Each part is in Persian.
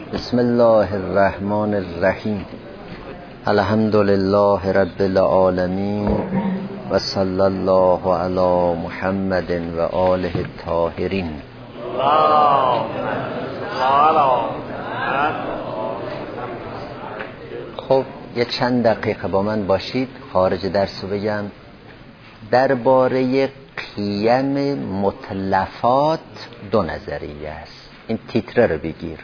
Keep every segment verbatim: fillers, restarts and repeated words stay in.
بسم الله الرحمن الرحیم. الحمد لله رب العالمین و صلی الله علی محمد و آله الطاهرین. خب یه چند دقیقه با من باشید، خارج درس رو بگم. درباره قیم متلفات دو نظریه است. این تیتره رو بگیر.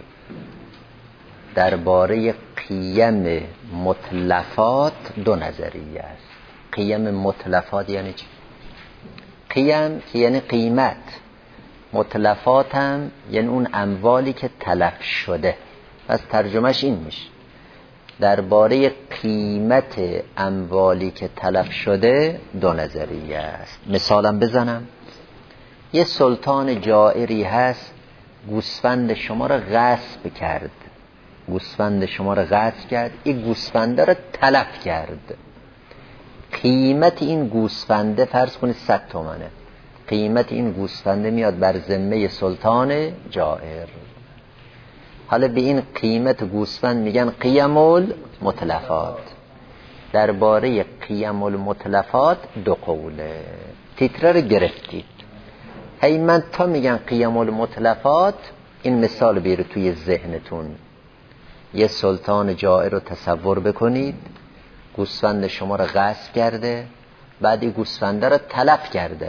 درباره قیم متلفات دو نظریه است. قیم متلفات یعنی چی؟ قیم یعنی قیمت، متلفات هم یعنی اون اموالی که تلف شده. پس ترجمهش این میشه: درباره قیمت اموالی که تلف شده دو نظریه است. مثالم بزنم. یه سلطان جائری هست، گوسفند شما را غصب کرد. گوسفند شما را غصب کرد، این گوسفنده را تلف کرد. قیمت این گوسفنده فرض کنید صد تومنه. قیمت این گوسفنده میاد بر ذمه سلطان جائر. حالا به این قیمت گوسفند میگن قیم المتلفات. درباره قیم المتلفات دو قوله. تیتره رو گرفتید. هی من تا میگن قیم المتلفات، این مثال بیاره توی ذهنتون. یه سلطان جائر رو تصور بکنید، گوسفند شما رو غصب کرده، بعد این گوسفنده رو تلف کرده.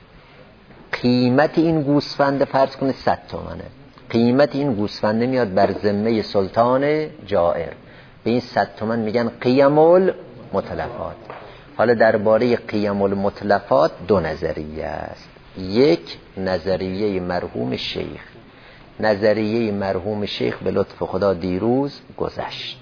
قیمت این گوسفنده فرض کنید صد تومنه. قیمت این گوسفنده میاد بر ذمه سلطان جائر. به این صد تومن میگن قیم المتلفات. حالا درباره قیم المتلفات دو نظریه است. یک نظریه مرحوم شیخ. نظریه مرحوم شیخ به لطف خدا دیروز گذشت.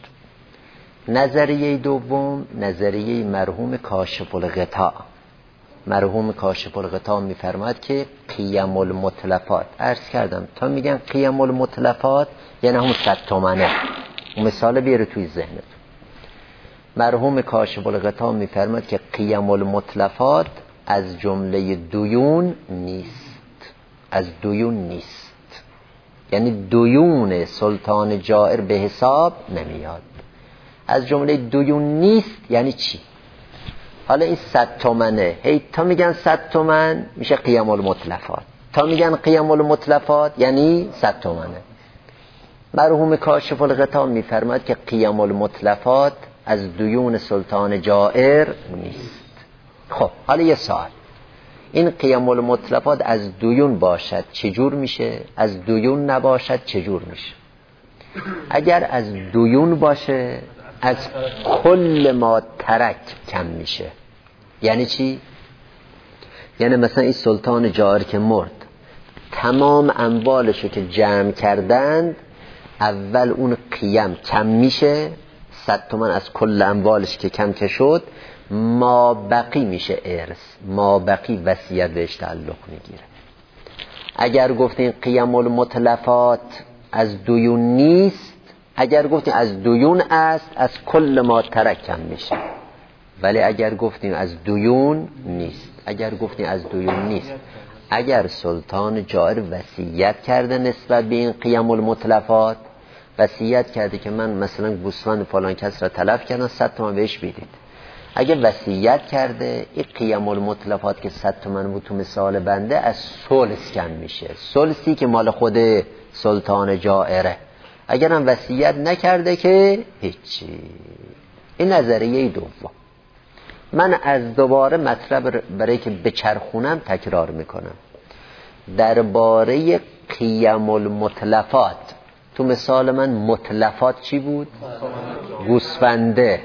نظریه دوم نظریه مرحوم کاشف الغطاء. مرحوم کاشف الغطاء میفرماد که قیم المتلفات، عرض کردم تا میگن قیم المتلفات یعنی همون صد تومنه. مثال بیاره توی ذهنتون. مرحوم کاشف الغطاء میفرماد که قیم المتلفات از جمله دیون نیست. از دیون نیست، یعنی دیون سلطان جائر به حساب نمیاد. از جمله دیون نیست یعنی چی؟ حالا این صد تومنه، هی تا میگن صد تومن میشه قیم المتلفات. تا میگن قیم المتلفات یعنی صد تومنه. مرحوم کاشف الغطاء میفرماد که قیم المتلفات از دیون سلطان جائر نیست. خب حالا یه سوال: این قیم المتلفات از دیون باشد چجور میشه؟ از دیون نباشد چجور میشه؟ اگر از دیون باشه از کل ما ترک کم میشه. یعنی چی؟ یعنی مثلا این سلطان جائر که مرد، تمام اموالشو که جمع کردند، اول اون قیم کم میشه، صد تومن از کل اموالش که کم که شد، ما بقی میشه ارث. ما بقی وصیت بهش تعلق میگیره. اگر گفتین قیم المتلفات از دیون نیست، اگر گفتین از دیون است، از کل ما ترک کم میشه. ولی اگر گفتین از دیون نیست، اگر گفتین از دیون نیست، اگر سلطان جائر وصیت کرده نسبت به این قیم المتلفات، وصیت کرده که من مثلا گوسفند فلان کس را تلف کردم، صد تومن بهش بدید. اگه وصیت کرده، این قیم المتلفات که صد تومن بود تو مثال بنده، از ثلث کم میشه. ثلثی که مال خود سلطان جائره. اگر هم وصیت نکرده که هیچی. این نظریه دوم. من از دوباره مطلب برای که بچرخونم تکرار میکنم. درباره قیم المتلفات تو مثال من متلفات چی بود؟ گوسفنده.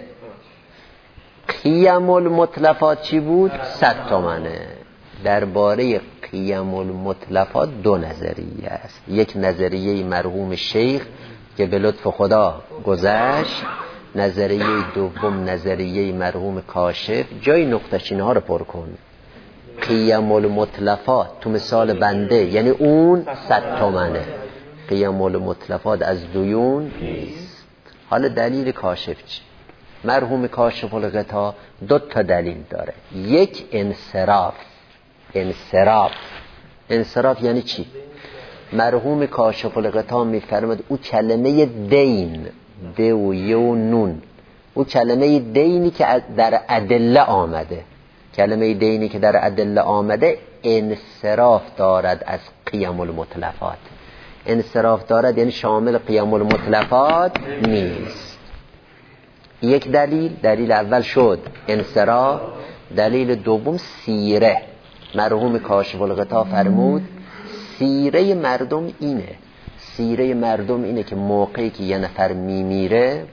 قیم المتلفات چی بود؟ صد تومنه. درباره قیم المتلفات دو نظریه است. یک نظریه مرحوم شیخ که به لطف خدا گذشت. نظریه دوم نظریه مرحوم کاشف. جای نقطه‌چینه ها رو پر کن. قیم المتلفات تو مثال بنده یعنی اون صد تومنه. قیم المتلفات از دیون نیست. حالا دلیل کاشف چی؟ مرحوم کاشف الغطاء دو تا دلیل داره. یک انصراف. انصراف انصراف یعنی چی؟ مرحوم کاشف الغطا میفرماد او کلمه دین، د و ی و نون، او کلمه دینی که در ادله آمده، کلمه دینی که در ادله آمده انصراف دارد از قیم المتلفات. انصراف دارد یعنی شامل قیم المتلفات نیست. یک دلیل، دلیل اول شد انصراف. دلیل دوم سیره. مرحوم کاشف الغطا فرمود سیره مردم اینه، سیره مردم اینه که موقعی که یه نفر میمیره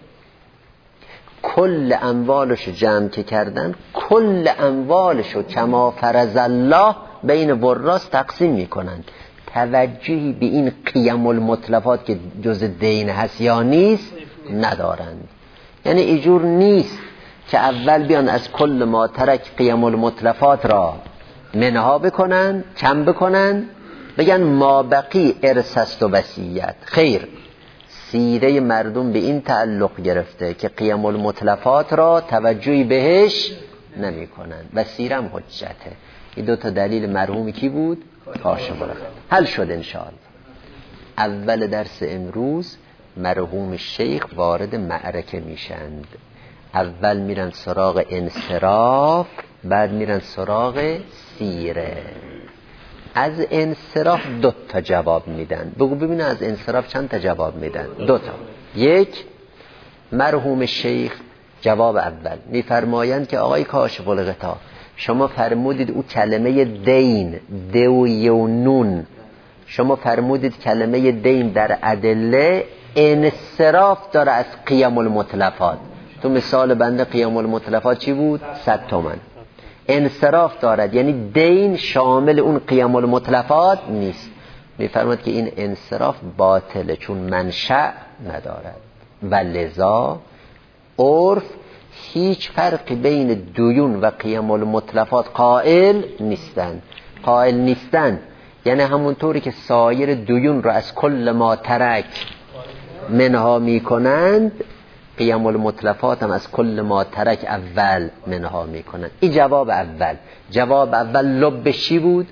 کل اموالشو جمع که کردن، کل اموالشو کما فرض الله بین وراث تقسیم میکنن، توجهی به این قیم المتلفات که جز دین هست یا نیست ندارند. یعنی اینجور نیست که اول بیان از کل ما ترک قیم المتلفات را منها بکنن، کم بکنن، بگن ما بقی ارث است و وصیت. خیر، سیره مردم به این تعلق گرفته که قیم المتلفات را توجهی بهش نمی کنن و سیره هم حجته. این دو تا دلیل مرحومی کی بود؟ کاشف الغطا. حل شد انشاءالله. اول درس امروز مرحوم شیخ وارد معرکه میشند. اول میرن سراغ انصراف، بعد میرن سراغ سیره. از انصراف دو تا جواب میدن. بگو ببینه از انصراف چند تا جواب میدن؟ دو تا. یک، مرحوم شیخ جواب اول میفرمایند که آقای کاشف الغطا شما فرمودید او کلمه دین، د و ی و نون، شما فرمودید کلمه دین در ادله انصراف داره از قیم المتلفات. تو مثال بنده قیم المتلفات چی بود؟ صد تومن. انصراف دارد یعنی دین شامل اون قیم المتلفات نیست. میفرماد که این انصراف باطله چون منشأ ندارد و لذا عرف هیچ فرقی بین دیون و قیم المتلفات قائل نیستن. قائل نیستن یعنی همونطوری که سایر دیون رو از کل ما ترک منها میکنند، قیم المتلفات هم از کل ما ترک اول منها میکنند. این جواب اول. جواب اول لبش چی بود؟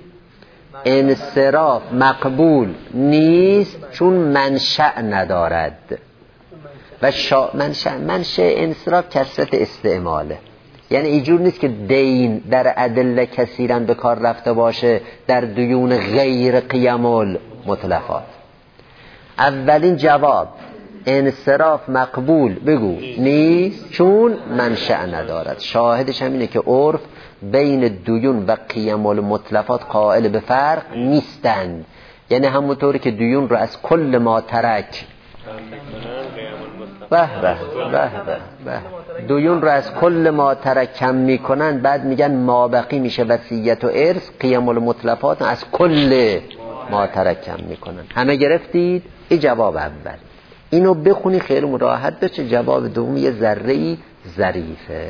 انصراف مقبول نیست چون منشأ ندارد و شا... منشأ منشأ انصراف کثرت استعماله. یعنی اینجور نیست که دین در ادله کثیرا به کار رفته باشه در دیون غیر قیم المتلفات. اولین جواب انصراف مقبول بگو نیست چون منشأ ندارد. شاهدش هم اینه که عرف بین دیون و قیم المتلفات قائل به فرق نیستند. یعنی همونطوری که دیون رو از کل ما ترک به به به به دیون رو از کل ما ترک کم میکنن، بعد میگن ما بقی میشه وصیت و ارث، قیم المتلفات از کل ما ترک کم میکنن. همه گرفتید؟ این جواب اول. اینو بخونی خیلی راحت بشه. جواب دوم یه ذره‌ای ظریفه.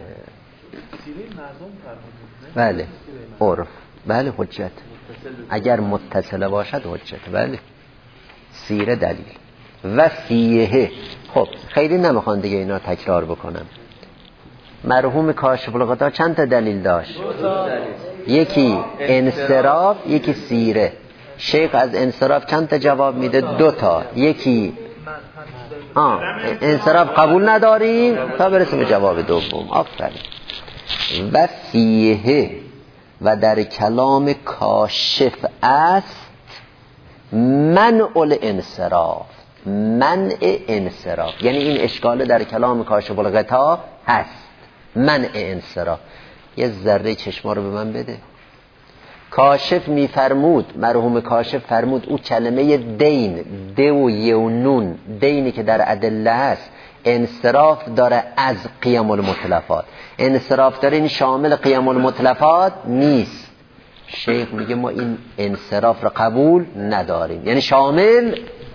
بله عرف، بله حجت، اگر متصله باشد حجت. بله سیره دلیل و فیه. خب خیلی نمیخوان دیگه اینا تکرار بکنم. مرحوم کاشف الغطا چند تا دلیل داشت؟ یکی انصراف، یکی سیره. شیخ از انصراف چند تا جواب میده؟ دو تا. یکی آه انصراف قبول نداریم تا برسیم به جواب دوم. آفرین. و فیه و در کلام کاشف است منع الانصراف. منع انصراف یعنی این اشکال در کلام کاشف الغطا هست. منع انصراف. یه ذره چشما رو به من بده. کاشف میفرمود، مرحوم کاشف فرمود او کلمه دین، د و ی و نون، دینی که در ادله هست انصراف داره از قیم المتلفات. انصراف داره این شامل قیم المتلفات نیست. شیخ میگه ما این انصراف را قبول نداریم. یعنی شامل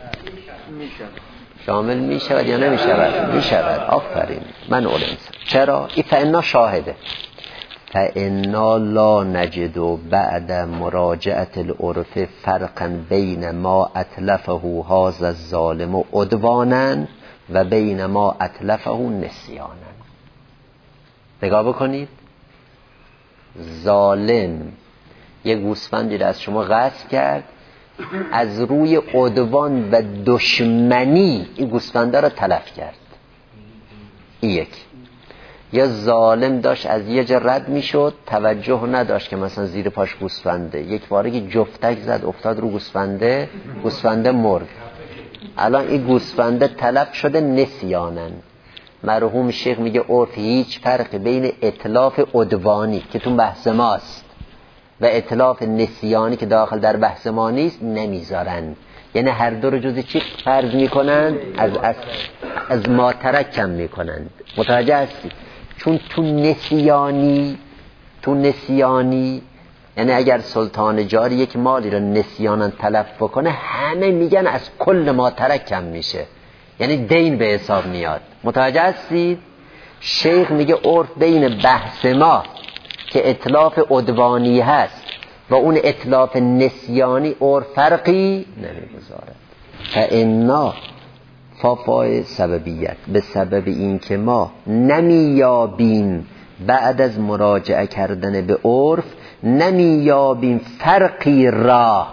شامل میشود یا نمیشود؟ میشود. آفرین. من اول انصراف. چرا؟ این فإنا شاهده. فإنا لا نجد بعد مراجعة العرف فرقا بین ما اتلفه هذا الظالم عدوانا و بین ما اتلفه نسیانا. نگاه بکنید. ظالم یه گوسفندی را از شما غصب کرد، از روی عدوان و دشمنی این گوسفنده را تلف کرد. این یک. یا ظالم داشت از یه جا رد میشد، توجه نداشت که مثلا زیر پاش گوسفنده، یک باره که جفتک زد افتاد رو گوسفنده، گوسفنده مرد. الان این گوسفنده تلف شده نسیانن. مرحوم شیخ میگه عرف هیچ فرقی بین اتلاف عدوانی که تو بحث ماست و اتلاف نسیانی که داخل در بحث ما نیست نمیذارن. یعنی هر دو رو جز چی فرض میکنن؟ از از, از ما ترک کم میکنن. متوجه هستی؟ چون تو نسیانی تو نسیانی یعنی اگر سلطان جاری یک مالی رو نسیانا تلف بکنه همه میگن از کل ما ترک کم میشه، یعنی دین به حساب میاد. متوجه هستید؟ شیخ میگه عرف بین بحث ما که اتلاف عدوانی هست و اون اتلاف نسیانی عرف فرقی نمیگذاره. فانا فافای سببیت، به سبب این که ما نمیابیم بعد از مراجعه کردن به عرف نمیابیم فرقی را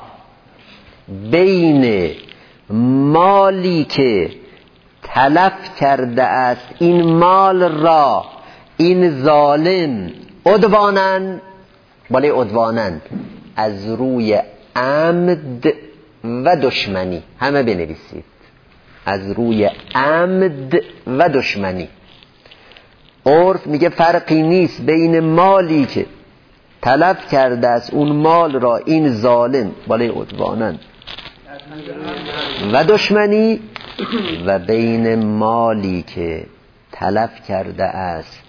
بین مالی که تلف کرده است این مال را این ظالم عدوانن، بله عدوانن از روی عمد و دشمنی، همه بنویسید، از روی عمد و دشمنی. عرف میگه فرقی نیست بین مالی که تلف کرده است اون مال را این ظالم، بله عدوانن و دشمنی، و بین مالی که تلف کرده است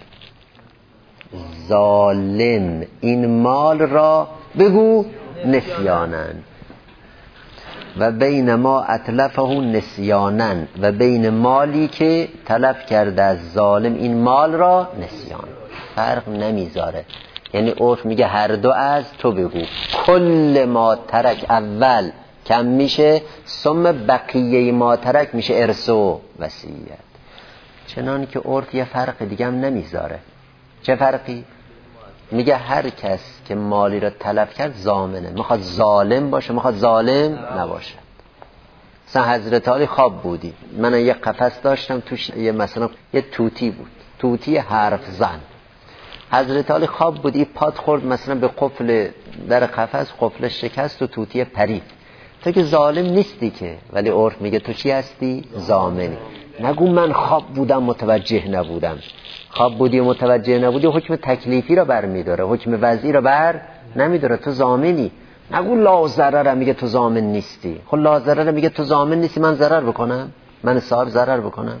ظالم این مال را بگو نسیانن، و بین ما اتلفه نسیانن، و بین مالی که تلف کرده از ظالم این مال را نسیان. فرق نمیذاره. یعنی عرف میگه هر دو از تو بگو. کل ما ترک اول کم میشه، ثم بقیه ما ترک میشه ارث و وصیت. چنان که عرف یه فرق دیگه هم نمیذاره. چه فرقی؟ میگه هر کس که مالی را تلف کرد ضامنه، میخواد ظالم باشه میخواد ظالم نباشه. مثلا حضرت علی خواب بودی، من یه قفس داشتم توش یه مثلا یه توتی بود، توتی حرف زن. حضرت علی خواب بودی، پات خورد مثلا به قفل در قفس، قفلش شکست و توتی پرید. تو که ظالم نیستی که، ولی عرف میگه تو چی هستی؟ ضامنی. نگو من خواب بودم متوجه نبودم. خواب بودی و متوجه نبودی حکم تکلیفی را بر میداره، حکم وضعی را بر نمیداره. تو ضامنی. نگو لا ضرر، میگه تو ضامن نیستی. خب لا ضرر میگه تو ضامن نیستی، من ضرر بکنم؟ من صاحب ضرر بکنم؟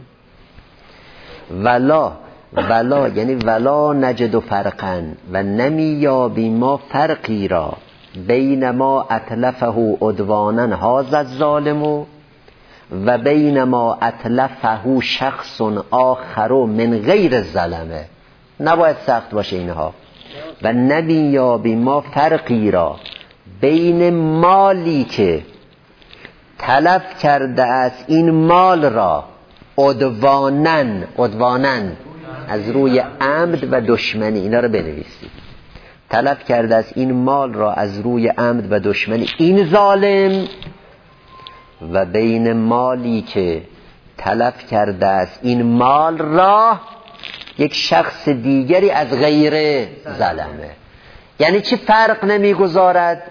ولا ولا یعنی ولا نجد فرقا، و نمیابی ما فرقی را بین ما اتلفه عدوانا هذا الظالم و بین ما اتلفه شخص آخر من غیر الظلمه. نباید سخت باشه اینها. و نمیابی ما فرقی را بین مالی که تلف کرده است این مال را عدوانن، عدوانن از روی عمد و دشمنی، اینا رو بنویسید. تلف کرده است این مال را از روی عمد و دشمنی این ظالم، و بین مالی که تلف کرده است این مال را یک شخص دیگری از غیر ظلمه. یعنی چی فرق نمیگذارد؟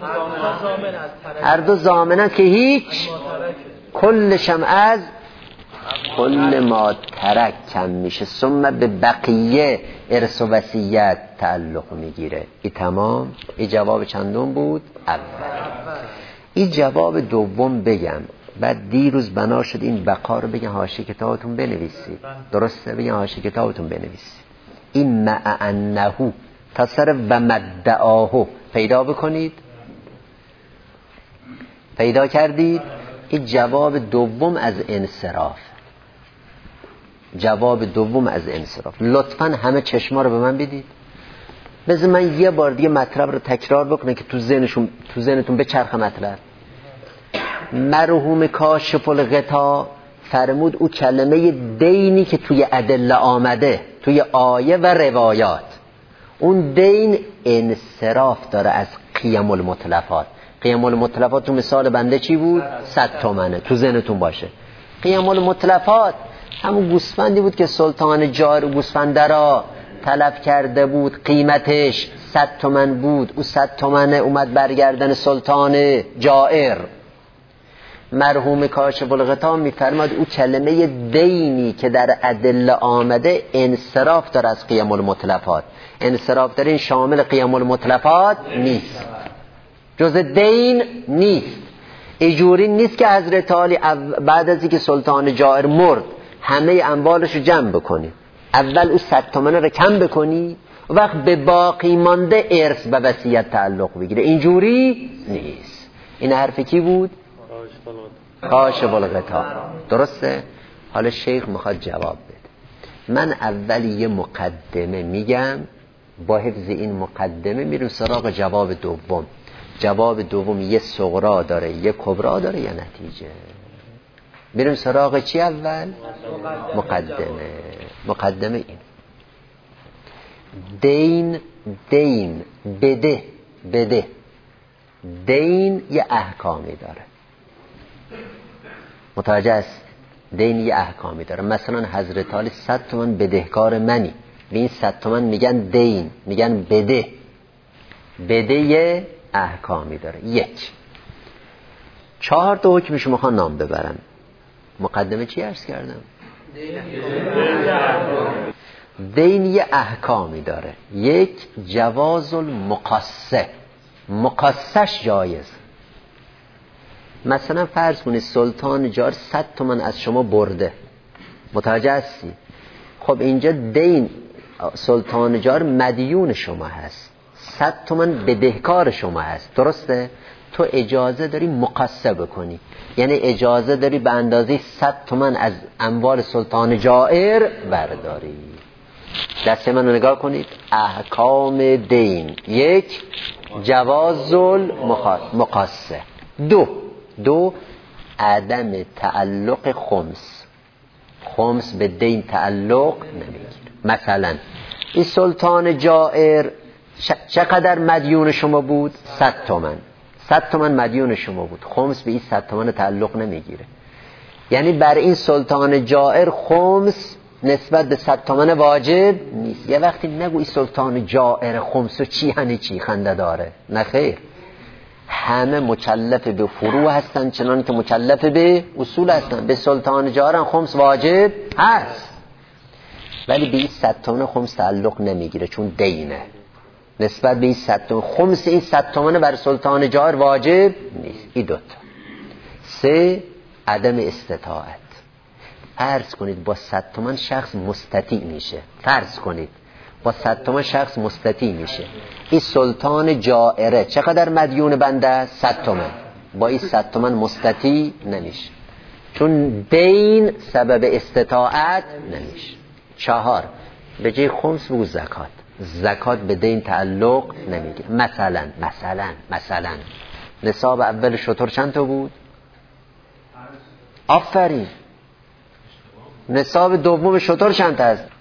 هر دو ضامنن که هیچ، کلشم از کل ما ترک کم میشه، ثم به بقیه ارث و وصیت تعلق میگیره. این تمام. این جواب چندم بود؟ اول. این جواب دوم بگم، بعد دیروز بنا شد این بقا رو بگم حاشیه کتابتون بنویسید. درسته؟ بگم حاشیه کتابتون بنویسید. این مع انه تا سر و مدعاه پیدا بکنید. پیدا کردید؟ این جواب دوم از انصراف. جواب دوم از انصراف. لطفاً همه چشما رو به من بدید. بذار من یه بار دیگه مطلب رو تکرار بکنم که تو ذهنشون تو ذهنتون بچرخه مطلب. مرحوم کاشف الغطا فرمود او کلمه دینی که توی ادله آمده، توی آیه و روایات، اون دین انصراف داره از قیم المتلفات. قیم المتلفات تو مثال بنده چی بود؟ صد تومنه. تو ذهنتون باشه قیم المتلفات همون گوسفندی بود که سلطان جار گوسفنده را طلب کرده بود، قیمتش صد تومن بود. او صد تومنه اومد برگردن سلطان جائر. مرحوم کاشف الغطا میفرماد او کلمه دینی که در ادله آمده انصراف داره از قیم المتلفات. انصراف داره این شامل قیم المتلفات نیست، جز دین نیست. اجوری نیست که حضرت علی بعد از اینکه سلطان جائر مرد همه اموالش رو جمع بکنی، اول او صد تومنه رو کم بکنی و وقت به باقی مانده ارث و وصیت تعلق بگیره. اینجوری نیست. این حرف کی بود؟ کاشف الغطا. درسته؟ حالا شیخ میخواد جواب بده. من اولی یه مقدمه میگم، با حفظ این مقدمه میریم سراغ جواب دوم. جواب دوم یه صغرا داره یه کبرا داره یه نتیجه. میریم سراغ چی اول؟ مقدمه. مقدمه این دین دین بده بده دین یه احکامی داره. متوجه است؟ دین یه احکامی داره. مثلا حضرت علی صد تومن بدهکار منی، به این صد تومن میگن دین، میگن بده. بده یه احکامی داره. یک چهار تا حکمش میخوان نام ببرم. مقدمه چی عرض کردم؟ دین یه احکامی داره. یک جواز المقصه، مقصش جایز. مثلا فرض کنید سلطان جار صد تومن از شما برده، متوجه هستی؟ خب اینجا دین سلطان جار مدیون شما هست، صد تومن بدهکار شما هست، درسته؟ تو اجازه داری مقصه بکنی، یعنی اجازه داری به اندازه صد تومن از اموال سلطان جائر برداری. دست من رو نگاه کنید. احکام دین: یک جواز المقصه. دو دو عدم تعلق خمس. خمس به دین تعلق نمیگیره. مثلا این سلطان جائر چقدر مدیون شما بود؟ صد تومن. صد تومن مدیون شما بود، خمس به این صد تومن تعلق نمیگیره. یعنی بر این سلطان جائر خمس نسبت به صد تومن واجب نیست. یه وقتی نگو این سلطان جائر خمسو چی هنی چی خنده داره، نه خیر. همه مکلف به فروع هستن چنان که مکلف به اصول هستن. به سلطان جائر خمس واجب هست، ولی به این صد تومن خمس تعلق نمیگیره چون دینه. نسبت به این صد تومن خمس این صد تومن بر سلطان جائر واجب نیست. این دوتا. سه عدم استطاعت. فرض کنید با صد تومن شخص مستطیع میشه. فرض کنید با صد تومن شخص مستطیع میشه. این سلطان جائره چقدر مدیون بنده؟ صد تومن. با این صد تومن مستطیع نمیشه چون دین سبب استطاعت نمیشه. چهار به جای خمس بگو زکات. زکات به دین تعلق نمیگیره. مثلا مثلا مثلا نصاب اول شتر چند تا بود؟ آفرین. نصاب دوم شتر چند تا هست؟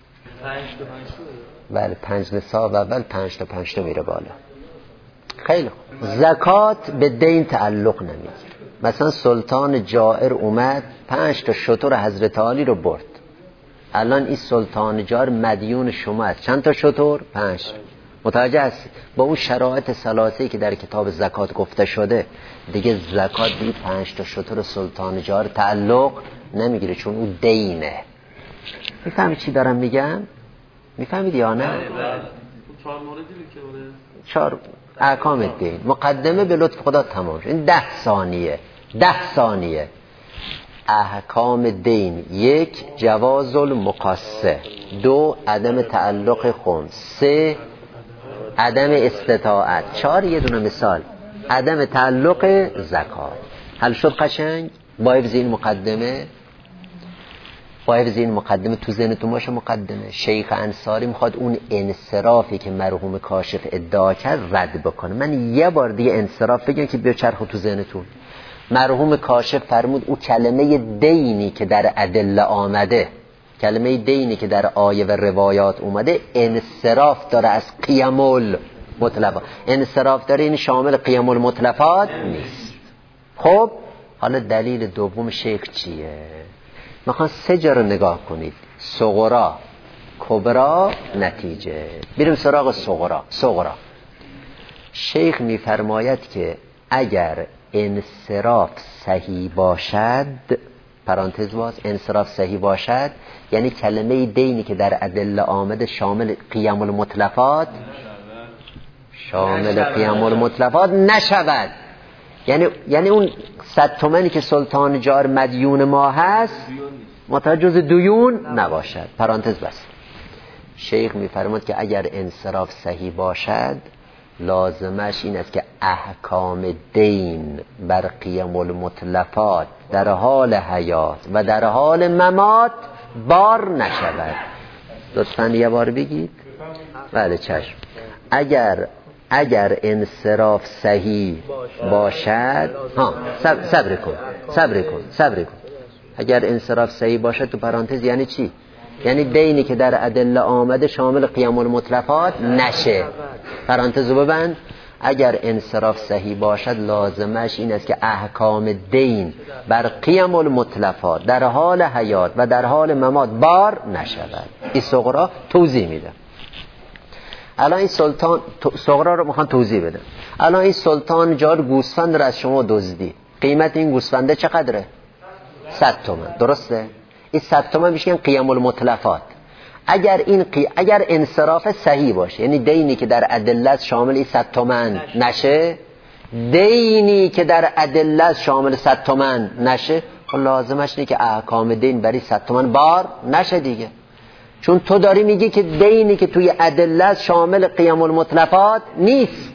بله پنج. نصاب اول پنج تا پنج تا میره بالا. خیلی خوب. زکات به دین تعلق نمیگیره. مثلا سلطان جائر اومد پنج تا شتر حضرت علی رو برد. الان این سلطان جائر مدیون شما است. چند تا شتر؟ پنج. متوجه هستی؟ با اون شرایط ثلاثه‌ای که در کتاب زکات گفته شده دیگه زکات به پنج تا شتر سلطان جائر تعلق نمیگیره چون اون دینه. میفهمید چی دارم میگم؟ میفهمید یا نه؟ چهار موردی که بوده. چهار احکام دین. مقدمه به لطف خدا تمام شد. این ده ثانیه. ده ثانیه. احکام دین: یک جواز المقصه. دو عدم تعلق خمس. سه عدم استطاعت. چهار یه دونه مثال: عدم تعلق زکات. حل شد قشنگ؟ با حفظ این مقدمه با حفظ این مقدمه تو ذهنتون باشه. مقدمه شیخ انصاری میخواد اون انصرافی که مرحوم کاشف ادعا کرد رد بکنه. من یه بار دیگه انصراف بگم که بیا چرخ تو ذهنتون. مرحوم کاشف فرمود او کلمه دینی که در ادله آمده، کلمه دینی که در آیه و روایات اومده انصراف داره از قیم متلفات. انصراف داره این شامل قیام المتلفات نیست. خب حالا دلیل دوم شیخ چیه؟ میخوان سه جا رو نگاه کنید، صغرا، کبرا، نتیجه. بریم سراغ صغرا. صغرا شیخ میفرماید که اگر انصراف صحیح باشد، پرانتز باز، انصراف صحیح باشد یعنی کلمه دینی که در ادله آمده شامل قیام المتلفات شامل قیام المتلفات نشود، یعنی یعنی اون صد تومنی که سلطان جار مدیون ما هست متجاوز دیون نباشد. پرانتز بس. شیخ میفرماید که اگر انصراف صحیح باشد لازمش این است که احکام دین بر قیام المتلفات در حال حیات و در حال ممات بار نشود. لطفاً یه بار بگید. بله چشم. اگر اگر انصراف صحیح باشد، ها صبر کن صبر کن صبر کن اگر انصراف صحیح باشد تو پرانتز یعنی چی؟ یعنی دینی که در ادله آمده شامل قیام المتلفات نشه. پرانتزو ببند. اگر انصراف صحیح باشد لازمش این است که احکام دین بر قیام المتلفات در حال حیات و در حال ممات بار نشود. این صغرا توضیح میده. الان این سلطان صغرا رو میخوان توضیح بده. الان این سلطان جار گوسفند رو از شما دزدی، قیمت این گوسفنده چقدره؟ صد تومن، درسته؟ این صد تومن میشن قیام المتلفات. اگر این قی... اگر انصراف صحیح باشه یعنی دینی که در ادله شامل این صد تومن نشه، دینی که در ادله شامل صد تومن نشه، خب لازمش اینه که احکام دین برای صد تومن بار نشه دیگه. چون تو داری میگی که دینی که توی ادله شامل قیام المتلفات نیست.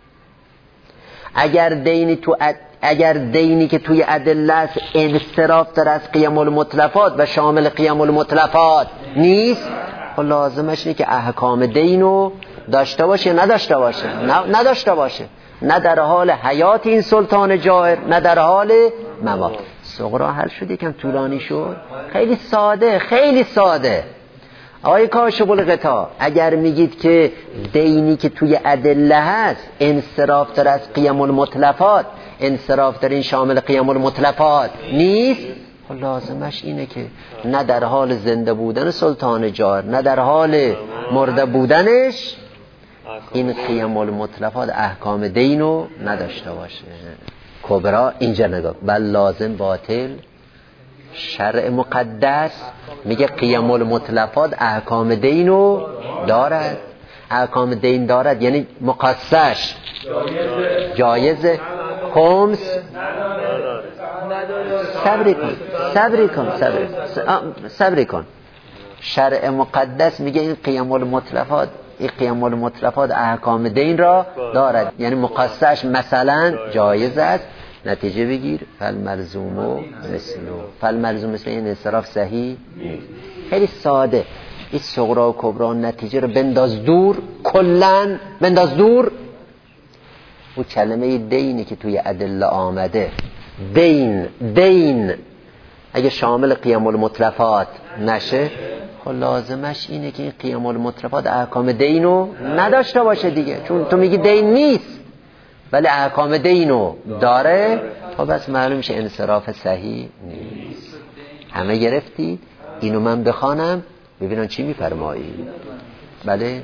اگر دینی تو اد... اگر دینی که توی ادله انصراف داره از قیام المتلفات و شامل قیام المتلفات نیست، خب لازمش اینه که احکام دینو داشته باشه نداشته باشه؟ نه نداشته باشه. نه در حال حیات این سلطان جائر نه در حال ممات. صغرا حل شد، یکم طولانی شد. خیلی ساده خیلی ساده. آقای کاشف الغطا اگر میگید که دینی که توی ادله هست انصراف داره از قیام المتلفات، انصراف داره این شامل قیام المتلفات نیست، لازمش اینه که نه در حال زنده بودن سلطان جار نه در حال مرده بودنش این قیام المتلفات احکام دینو نداشته باشه. کبرا اینجا نگاه، بل لازم باطل. شرع مقدس میگه قیام المتلفات احکام دینو دارد. احکام دین دارد یعنی مقصش جایزه، خمس صبری کن صبری کن صبری صبری کن. شرع مقدس میگه این قیام المتلفات این قیام المتلفات احکام دین را دارد یعنی مقصش مثلا جایز است. نتیجه بگیر فالملزوم مثلو. فالملزوم مثل این انصراف صحیح نیست. خیلی ساده. این صغرا و کبرا نتیجه رو بنداز دور، کلن بنداز دور. او کلمه دینی که توی ادله آمده، دین دین اگه شامل قیام المتلفات نشه، خب لازمش اینه که این قیام المتلفات احکام دینو نداشته باشه دیگه. چون تو میگی دین نیست ولی احکام دینو داره، خب بس معلوم میشه انصراف صحیح نیست. همه گرفتی؟ اینو من بخوانم ببینن چی میفرمایی. بله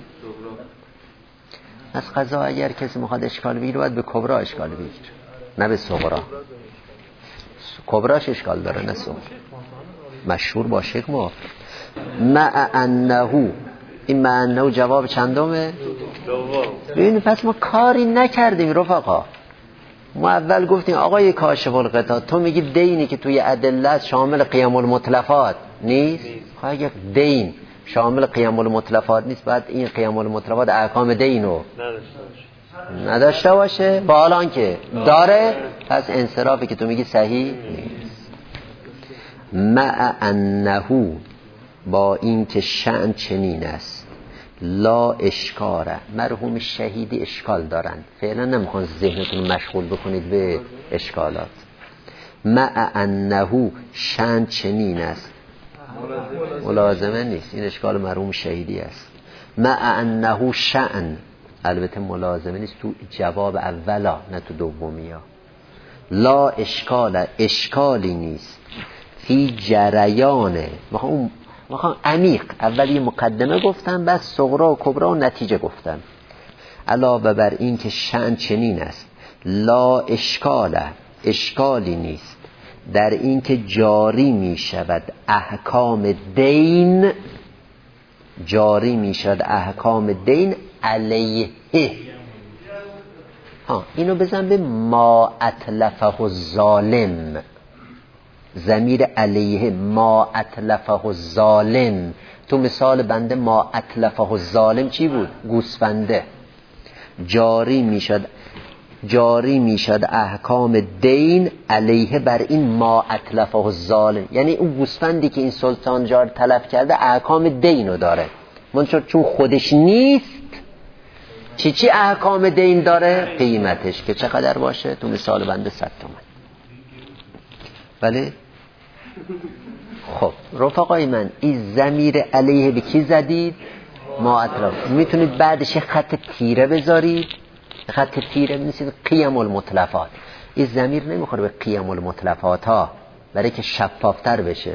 از قضا اگر کسی میخواد اشکال بگیره باید به کبرا اشکال بگیره نه به صغرا. کبراش اشکال داره نه صغرا. مشهور باشه که موافق. مع انه، این مع انه جواب چندمه؟ ببین پس ما کاری نکردیم رفقا. ما اول گفتیم آقای کاشف الغطا تو میگی دینی که توی ادله شامل قیام المتلفات نیست. خب اگه دین شامل قیام المتلفات نیست بعد این قیام المتلفات احکام دینو نداشته باشه. با الان که داره پس انصرافی که تو میگی صحیح نیست. مع انه، با این که شأن چنین است، لا اشکاره، مرحوم شهیدی اشکال دارند، فعلا نمیخوان ذهنتون مشغول بکنید به اشکالات. مع انه شأن چنین است، ملازمه نیست، این اشکال مرحوم شهیدی است. مع انه شأن البته ملازمه نیست تو جواب اولا نه تو دومی ها. لا اشکال، اشکالی نیست فی جریان، میخوام میخوام عمیق، اول یه مقدمه گفتم بعد صغرا و کبرا و نتیجه گفتم. علاوه بر این که شأن چنین است، لا اشکال، اشکالی نیست در این که جاری می شود احکام دین، جاری می شود احکام دین علیه. ها اینو بزن به ما اتلفه الظالم، ضمیر علیه، ما اتلفه الظالم. تو مثال بنده ما اتلفه الظالم چی بود؟ گوسفنده. جاری می شد، جاری می شد احکام دین علیه بر این ما اتلفه الظالم، یعنی اون گوسفندی که این سلطان جار تلف کرده احکام دینو داره، منچور چون خودش نیست. چی چی احکام دین داره؟ قیمتش که چقدر باشه؟ تو مثال بنده صد تومن. بله. خب رفقای من، این ضمیر علیه به کی زدید؟ ما اطراف. میتونید بعدش خط تیره بذارید، خط تیره بنویسید قیم المتلفات. این ضمیر نمیخوره به قیم المتلفات ها، برای که شفافتر بشه.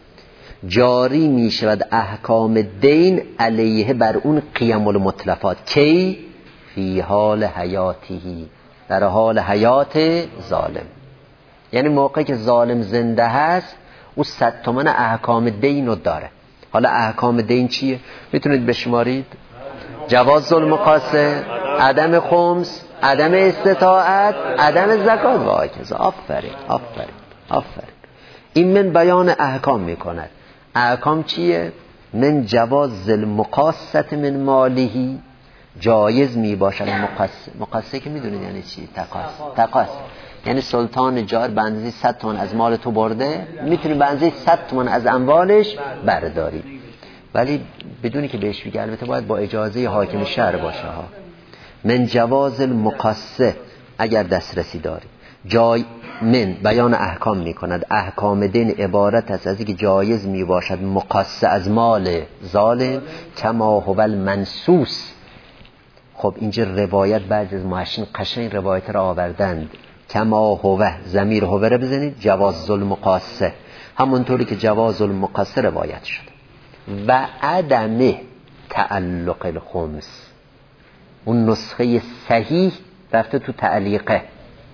جاری میشود احکام دین علیه بر اون قیم المتلفات. کی؟ فی حال حیاتی، در حال حیات ظالم. یعنی موقعی که ظالم زنده هست او صد تومن احکام دین رو داره. حالا احکام دین چیه؟ میتونید بشمارید: جواز ظلم قاصر، عدم خمس، عدم استطاعت، عدم زکات و آکزا. آفرین آفرین آفرین. این من بیان احکام میکند. احکام چیه؟ من جواز المقاصه من مالیه، جایز می باشد مقصه. مقصه که میدونید یعنی چی؟ تقاص. تقاص یعنی سلطان جار به اندازه صد تومن از مال تو برده، میتونی به اندازه صد تومن از اموالش برداری، ولی بدونی که بهش بگی. البته باید با اجازه حاکم شهر باشه ها. من جواز المقصه، اگر دسترسی داری. جای من بیان احکام میکند. احکام دین عبارت است از اینکه جایز می باشد مقصه از مال ظالم، کما هو المنصوص. خب اینجا روایت بعضی از محشین قشنگ روایت را آوردند. کما هو، ضمیر هو را بزنید، جواز المقاصه، همونطوری که جواز المقاصه روایت شد. و عدم تعلق الخمس، اون نسخه صحیح رفته تو تعلیقه.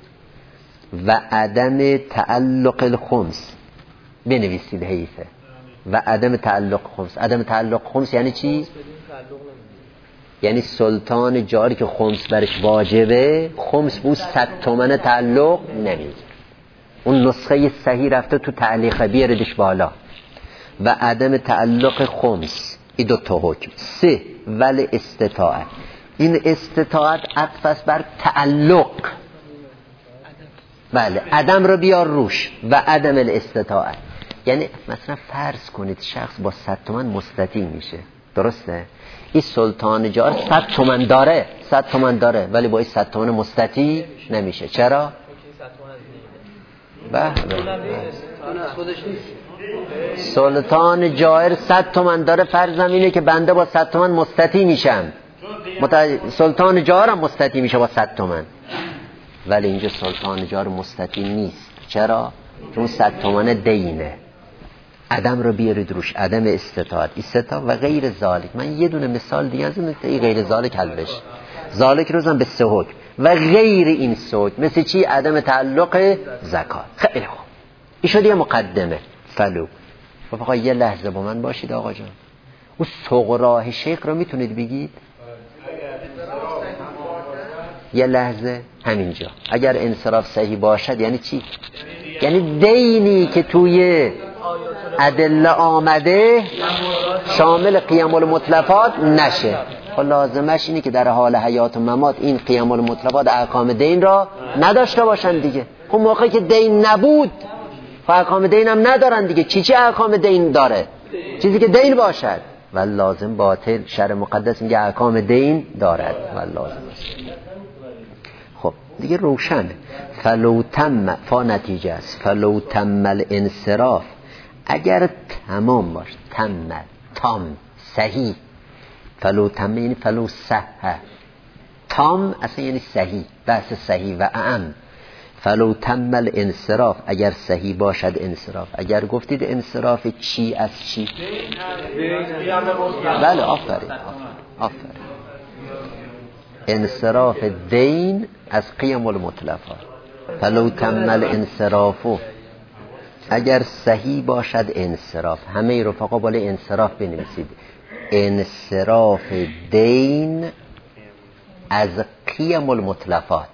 و عدم تعلق الخمس بنویسید حیفه. و عدم تعلق خمس. عدم تعلق خمس یعنی چی؟ یعنی سلطان جاری که خمس برش واجبه، خمس بود صد تومن تعلق نمیگیره. اون نسخه صحیح رفته تو تعلیقه، بیاردش بالا. و عدم تعلق خمس، این دو تا حکم. سه، ولی استطاعت. این استطاعت عطف است بر تعلق. بله، عدم رو بیار روش. و عدم الاستطاعت یعنی مثلا فرض کنید شخص با صد تومن مستطیع میشه، درسته؟ این سلطان جار صد تومن داره، صد تومن داره، ولی با این صد تومن مستطیع نمیشه. چرا؟ به سلطان جائر صد تومن داره، فرضم اینه که بنده با صد تومن مستطیع میشم. مت... سلطان جائر هم مستطیع میشه با صد تومن، ولی اینجا سلطان جائر مستطیع نیست. چرا؟ چون صد تومن دینه. عدم رو بیارید روش، عدم استطاعت، استطاعت و غیر ذالک. من یه دونه مثال دیگه از این نکته غیر ذالک حل بشه. ذالک روزم به سه حکم و غیر این سه حکم. مثل چی؟ عدم تعلق زکات. خیلی خوب، این شد یه مقدمه. فلو فقط یه لحظه با من باشید آقا جان. او صغراه شیخ رو میتونید بگید؟ یه لحظه همینجا. اگر انصراف صحیح باشد یعنی چی؟ یعنی دینی که توی ادله آمده شامل قیم المتلفات نشه. خب لازمش اینه که در حال حیات و ممات این قیم المتلفات احکام دین را نداشته باشن دیگه. خب موقعی که دین نبود خب احکام دین هم ندارن دیگه. چی چی احکام دین داره؟ چیزی که دین باشد. و لازم باطل، شرع مقدس میگه احکام دین دارد و لازم است. خب دیگه روشن. فلو تم، فا نتیجه است. فلو تم الانصراف، اگر تمام باش، تم، تام، صحیح. فلو تم یعنی فلو صحه، تام اصلا یعنی صحیح، بحث صحیح و اعم. فلو تم الانصراف، اگر صحیح باشد انصراف. اگر گفتید انصراف چی از چی؟ بله آفرین آفرین انصراف دین از قیم المتلفات. فلو تم الانصرافو، اگر صحیح باشد انصراف. همه رفقا بالا انصراف بنویسید. انصراف دین از قیم المتلفات.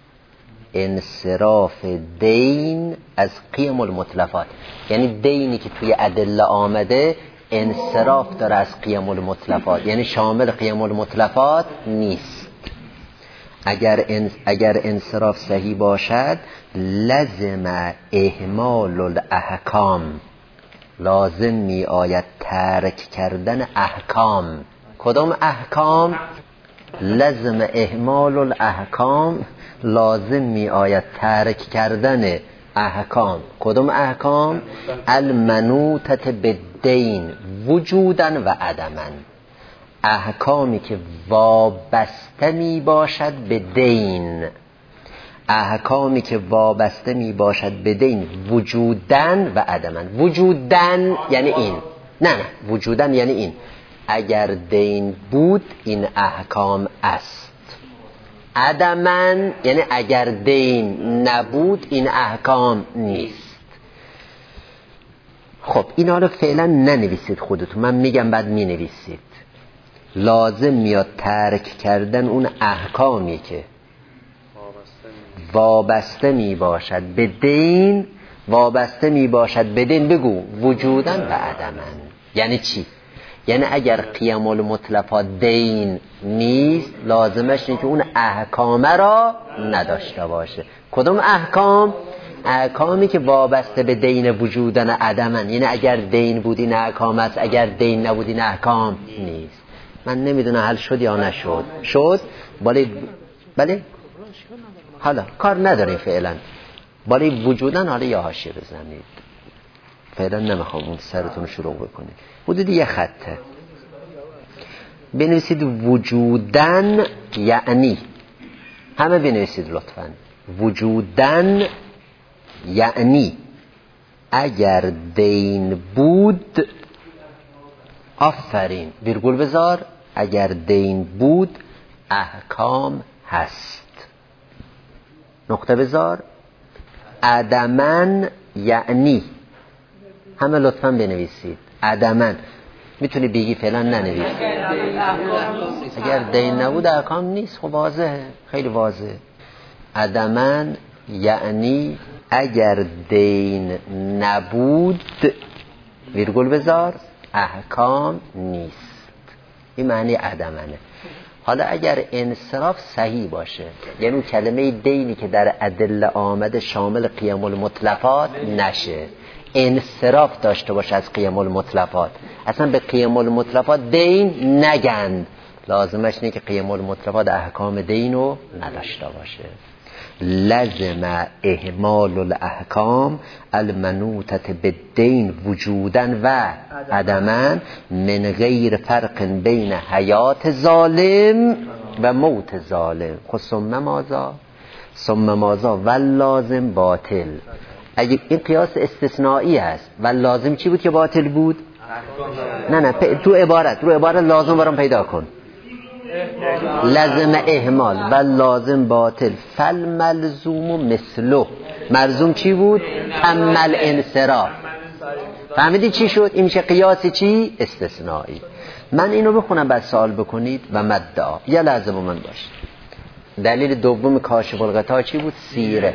انصراف دین از قیم المتلفات یعنی دینی که توی ادله آمده انصراف داره از قیم المتلفات، یعنی شامل قیم المتلفات نیست. اگر انس اگر انصراف صحیح باشد لازم اهمال الاحکام، لازم می آید ترک کردن احکام. کدام احکام؟ لازم اهمال الاحکام، لازم می آید ترک کردن احکام. کدام احکام؟ المنوطه بالدین وجودا و عدما. احکامی که وابسته می باشد به دین، احکامی که وابسته می باشد به دین وجودن و عدما. وجودن یعنی این، نه نه وجودن یعنی این، اگر دین بود این احکام است. عدما یعنی اگر دین نبود این احکام نیست. خب اینا رو فعلا ننویسید خودتون، من میگم بعد مینویسید. لازم میاد ترک کردن اون احکامی که وابسته می باشد به دین. وابسته می باشد به دین بگو وجودن و عدما. یعنی چی؟ یعنی اگر قیم المتلفات دین نیست لازمش اینه که اون احکام را نداشته باشه. کدوم احکام؟ احکامی که وابسته به دین وجودن عدما، یعنی اگر دین بود این احکام است، اگر دین نبود این احکام نیست. من نمیدونم حل شد یا نشد. شد؟ بله بله حالا کار نداره فعلا. بله وجودن حالا یا حاشیه بزنید، فعلا نمیخوام اون سرتون شروع بکنید. حدود یه خطه بنویسید وجودن یعنی، همه بنویسید لطفا. وجودن یعنی اگر دین بود، آفرین ویرگول بذار، اگر دین بود احکام هست، نقطه بذار. عدمن یعنی، همه لطفا بنویسید عدمن. میتونی بگی فعلا ننویس. اگر دین نبود احکام نیست. خب واضحه، خیلی واضحه. عدمن یعنی اگر دین نبود ویرگول بذار احکام نیست. این معنی عدمنه. حالا اگر انصراف صحیح باشه، یعنی اون کلمه دینی که در ادله آمده شامل قیم المتلفات نشه، انصراف داشته باشه از قیم المتلفات، اصلا به قیم المتلفات دین نگند، لازمش اینه که قیم المتلفات احکام دین رو نداشته باشه. لازم اهمال الاحکام المنوطه بالدین وجودا و عدما من غیر فرق بین حیات ظالم و موت ظالم. خب ثم ماذا؟ ثم ماذا؟ و لازم باطل. اگه این قیاس استثنایی هست و لازم چی بود که باطل بود؟ نه نه تو عبارت رو عبارت لازم برام پیدا کن. لازم اهمال و لازم باطل. فالملزوم مثله. ملزوم چی بود؟ تمل انصراف. فهمیدی چی شد؟ این میشه قیاس چی؟ استثنایی. من اینو بخونم بعد سوال بکنید. و مدعا یا لازم من باشه. دلیل دوم کاشف الغطا چی بود؟ سیره.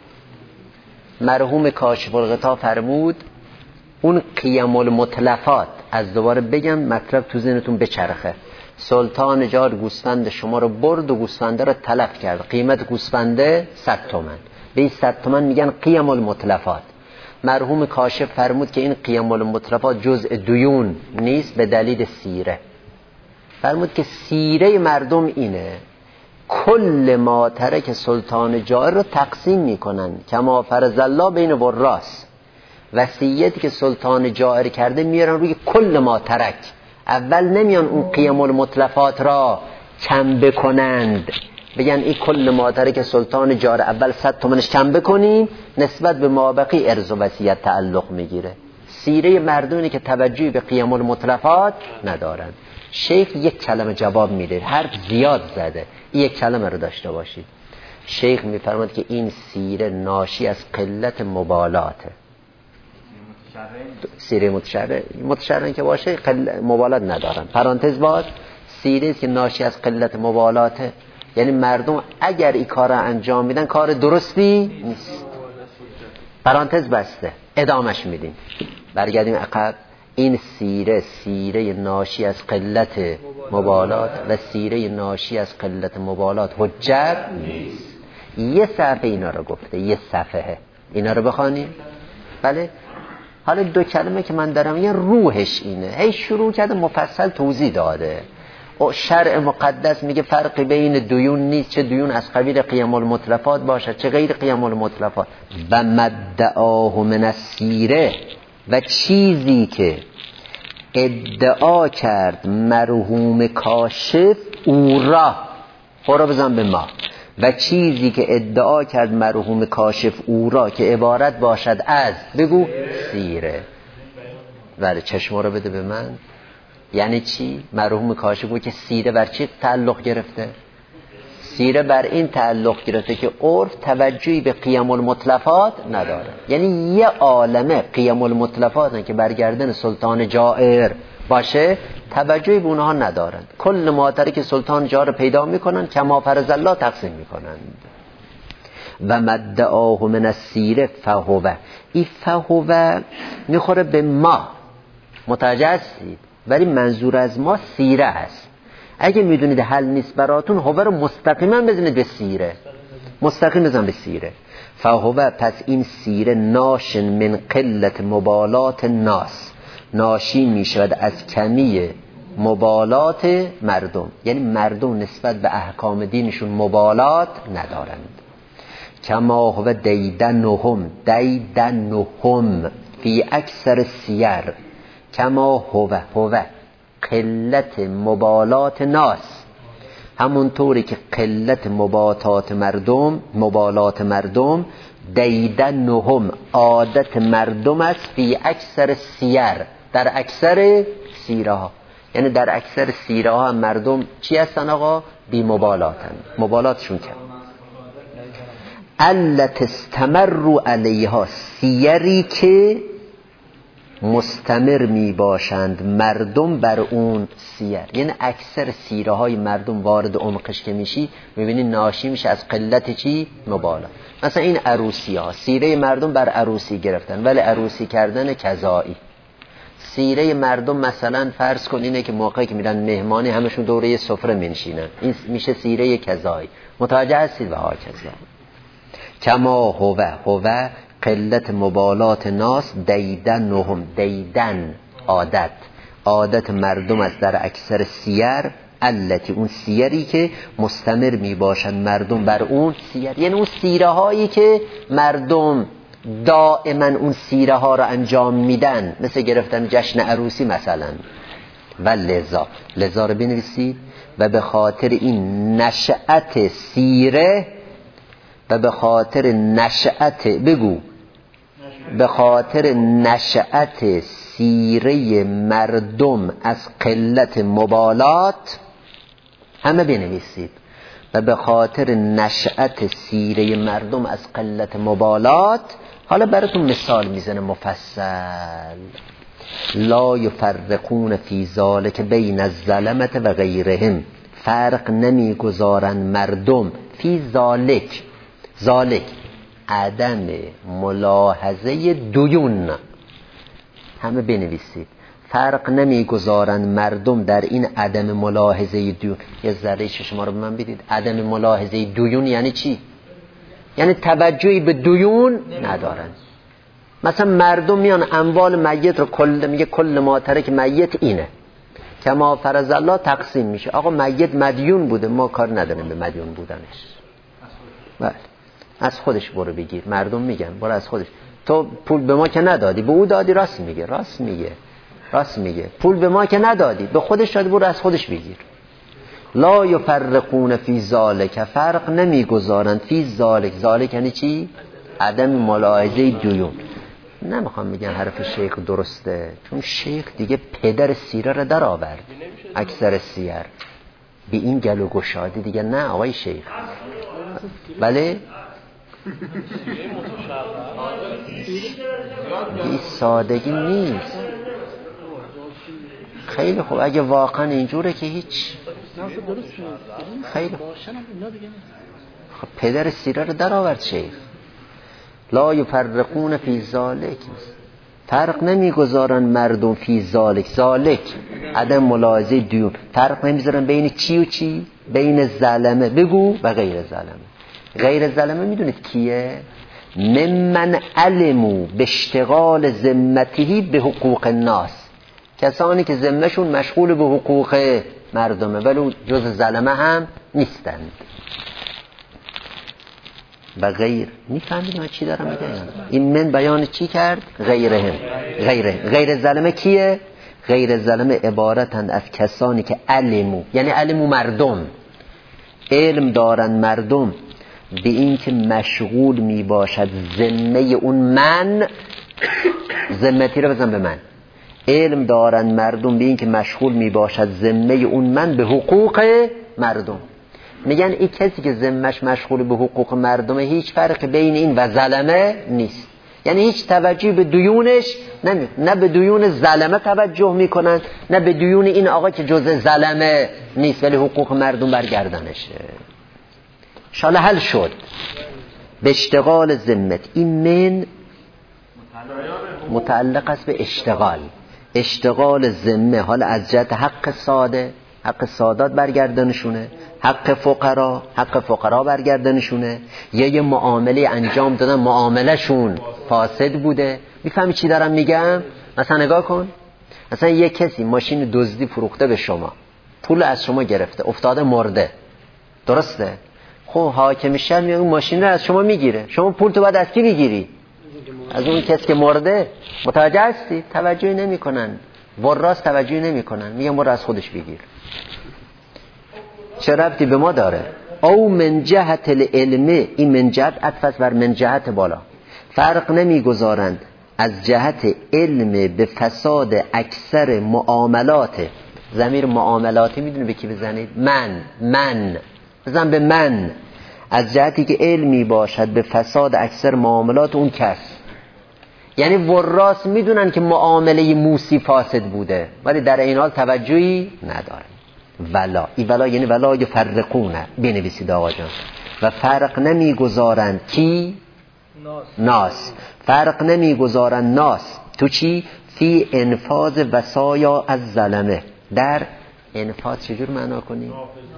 مرحوم کاشف الغطا فرمود اون قیم المتلفات، از دوباره بگم مطلب تو ذهنتون بچرخه. سلطان جار گوسفند شما رو برد و گوسفنده رو تلف کرد، قیمت گوسفنده صد تومن، به این صد تومن میگن قیم المتلفات. مرحوم کاشف فرمود که این قیم المتلفات جزء دیون نیست به دلیل سیره. فرمود که سیره مردم اینه کل ما ترک سلطان جائر رو تقسیم میکنن کما فرض الله بین وراث. وصیتی که سلطان جائر کرده میارن روی کل ما ترک، اول نمیان اون قیم المتلفات را کم بکنند، بگن این کل مادره که سلطان جار اول صد تومنش کم بکنیم، نسبت به مابقی ارث و وصیت تعلق میگیره. سیره مردمی که توجهی به قیام المتلفات ندارند. شیخ یک کلمه جواب میده، حرف زیاد زده، این یک کلمه رو داشته باشید. شیخ میفرماید که این سیره ناشی از قلت مبالاته. سیره متشرع متشرع که باشه مبالات ندارن. پرانتز باز، سیره که ناشی از قلت مبالاته، یعنی مردم اگر این کار را انجام میدن کار درستی نیست. پرانتز بسته، ادامش میدیم. برگردیم عقب. این سیره سیره ناشی از قلت مبالات و سیره ناشی از قلت مبالات حجت نیست. یه صفحه اینا رو گفته، یه صفحه اینا رو بخوانیم. بله. حالا دو کلمه که من دارم یه روحش اینه، هی شروع کرده مفصل توضیح داده. شرع مقدس میگه فرقی بین دیون نیست، چه دیون از قبیل قیام المتلفات باشد چه غیر قیام المتلفات. و مدعاه من السیره، و چیزی که ادعا کرد مرحوم کاشف او را، خورا بزن به ما، و چیزی که ادعا کرد مرحوم کاشف او را که عبارت باشد از، بگو سیره. ولی چشم رو بده به من. یعنی چی؟ مرحوم کاشف بود که سیره بر چی تعلق گرفته؟ سیره بر این تعلق گرفته که عرف توجهی به قیام المتلفات نداره. یعنی یه عالمه قیام المتلفات که برگردن سلطان جائر باشه توجهی به اونها ندارن. کل مادری که سلطان جائر پیدا میکنن کما فرض الله تقسیم میکنن. و مدعاه من السیره فهو، این فهو میخوره به ما، متوجه هستید؟ ولی منظور از ما سیره است. اگه میدونید حل نیست براتون، هو رو مستقیما بزنید به سیره، مستقیم بزن به سیره. فهو، پس این سیره ناشن من قلت مبالات ناس، ناشی میشود از کمی مبالات مردم. یعنی مردم نسبت به احکام دینشون مبالات ندارند. کما هو دیدنهم، دیدنهم فی اکثر سیر، کما هو هو قلت مبالات ناس، همون طوری که قلت مبالات مردم مبالات مردم دیدنهم عادت مردم است، فی اکثر سیر، در اکثر سیره ها. یعنی در اکثر سیره ها مردم چی هستن آقا؟ بی مبالاتن، مبالاتشون کن. علت استمروا علیها، سیری که مستمر می باشند مردم بر اون سیر. یعنی اکثر سیره های مردم وارد عمقش که میشی میبینی ناشی میشه از قلت چی؟ مبالات. مثلا این عروسی ها، سیره مردم بر عروسی گرفتن ولی عروسی کردن کذایی. سیره مردم مثلا فرض کن اینه که موقعی که میرن مهمانی همشون دوره سفره منشینن، این میشه سیره کذایی. متوجه هستید؟ و ها کذا. کما هو هو قلت مبالات ناس دیدنهم، دیدن عادت، عادت مردم است در اکثر سیر، التی اون سیری که مستمر می باشند مردم بر اون سیر. یعنی اون سیره هایی که مردم دائما اون سیره ها رو انجام میدن، مثل گرفتن جشن عروسی مثلا. و لذا لذا رو بنویسید. و به خاطر این نشأت سیره، و به خاطر نشأت، بگو به خاطر نشأت سیره مردم از قلت مبالات، همه بنویسید. و به خاطر نشأت سیره مردم از قلت مبالات، حالا براتون مثال میزنه مفصل. لا یفرقون فی ذلک بین الظلمة و غیرهم، فرق نمیگذارن مردم فی ذلک، ذالک عدم ملاحظه دیون، همه بنویسید. فرق نمیگذارن مردم در این عدم ملاحظه دیون. یه ذره شما رو به من بدید. عدم ملاحظه دیون یعنی چی؟ یعنی توجهی به دیون ندارن. مثلا مردم میان اموال میت رو کل میگه کل ما ترک میت اینه، کما فرض الله تقسیم میشه. آقا میت مدیون بوده، ما کار نداریم به مدیون بودنش. بله از خودش برو بگیر. مردم میگن برو از خودش. تو پول به ما که ندادی، به او دادی. راست میگه، راست میگه، راست میگه. پول به ما که ندادی، به خودش دادی، برو از خودش بگیر. لا یفرقون فی ذالک، فرق نمیگذارند فی ذالک. ذالک یعنی چی؟ عدم ملاحظه دیون. نمیخوام میگن حرف شیخ درسته، چون شیخ دیگه پدر سیره رو در آورد، اکثر سیر به این گلو گشاده دیگه. نه آقای شیخ، بله این سادگی نیست. خیلی خوب، اگه واقعا اینجوره که هیچ. خیلی خب پدر سیره رو در آورد شیخ. لا یفرقون فی ذالک، فرق نمیگذارن مردم فی ذالک. ذالک عدم ملاحظه دیون، فرق نمیذارن بین چی و چی، بین ظلمه بگو و غیر ظلمه. غیر ظلمه میدونید کیه؟ ممن علمو به اشتغال ذمته به حقوق الناس، کسانی که ذمهشون مشغول به حقوق مردمه ولی جز ظلمه هم نیستند. و غیر، میفهمید من چی دارم میگم؟ این من بیان چی کرد؟ غیرهم. غیره غیر ظلمه کیه؟ غیر ظلمه عبارتند از کسانی که علمو، یعنی علمو مردم، علم دارن مردم به این که مشغول می باشد ذمه اون من، ذمتی رو بزن به من، علم دارن مردم به این که مشغول می باشد ذمه اون من به حقوق مردم. میگن این کسی که ذمهش مشغول به حقوق مردمه هیچ فرق بین این و ظلمه نیست، یعنی هیچ توجهی به دیونش نمی، نه به دیون ظلمه توجه میکنن نه به دیون این آقا که جزء ظلمه نیست ولی حقوق مردم برگردنشه. شاله حل شد به اشتغال ذمت. این من متعلق است به اشتغال، اشتغال ذمه، حالا از جهت حق ساده، حق سادات برگردنشونه، حق فقرا، حق فقرا برگردنشونه، یا یه معامله انجام دادن معامله شون فاسد بوده. میفهمی چی دارم میگم؟ مثلا نگاه کن، مثلا یه کسی ماشین دزدی فروخته به شما، پول از شما گرفته، افتاده مرده، درسته؟ خب حاکم شهر میاد اون ماشین رو از شما میگیره، شما پول تو باید از کی بگیری؟ از اون کسی که مرده. متوجه هستی؟ توجهی نمیکنن، وراست توجهی نمیکنن، میگن برو از خودش بگیر. چه ربطی به ما داره؟ او من جهت العلم، این من جهت عطف بر من جهت بالا، فرق نمیگذارند از جهت علم به فساد اکثر معاملات. ضمیر معاملاتی میدونی به کی بزنید؟ من من بزن به من. از جهتی که علمی باشد به فساد اکثر معاملات اون کس، یعنی وراس میدونن که معامله موسی فاسد بوده ولی در این حال توجهی نداره. ولا، این ولا یعنی ولا یفرقونه، بنویسید آقا جان. و فرق نمیگذارند کی؟ ناس. ناس فرق نمیگذارند ناس تو چی؟ فی انفاذ وصایا از ظلمه. در انفاذ چجور معنا کنی؟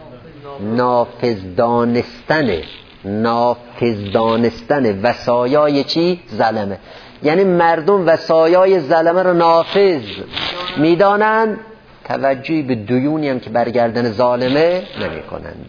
نافذ دانستن، نافذ دانستن وصایای چی؟ ظلمه. یعنی مردم وصایای ظلمه رو نافذ میدانند، توجهی به دیونی هم که برگردن ظالمه نمی کنند.